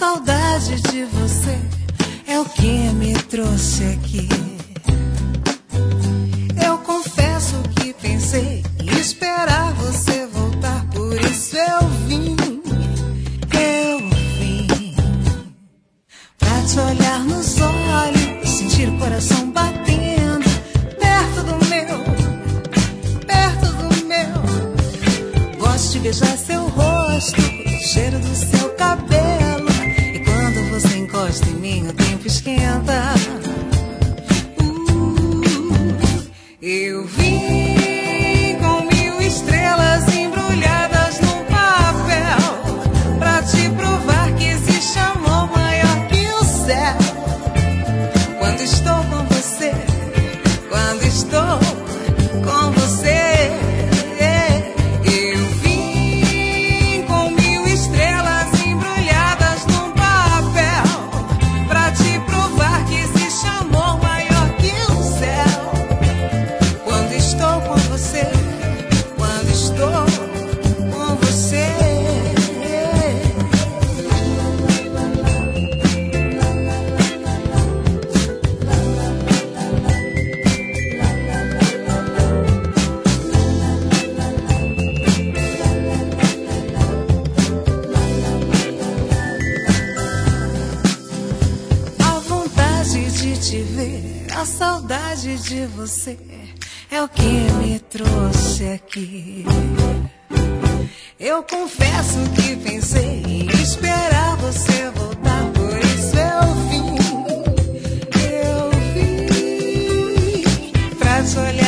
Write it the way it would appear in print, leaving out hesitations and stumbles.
saudade de você é o que me trouxe aqui. Eu confesso que pensei em esperar você voltar, por isso eu vim pra te olhar nos olhos, sentir o coração batendo perto do meu. Gosto de beijar seu rosto, o cheiro do seu cabelo, e quando você encosta em mim o tempo esquenta. Eu vim com 1000 estrelas embrulhadas num papel pra te provar que existe amor maior que o céu. Quando estou com você, quando estou com você, eu vim com 1000 estrelas embrulhadas num papel pra te provar que existe amor maior que o céu. Quando estou com você, quando estou com você. A vontade de te ver, a saudade de você é o que me trouxe aqui. Eu confesso que pensei em esperar você voltar, por isso eu vim pra te olhar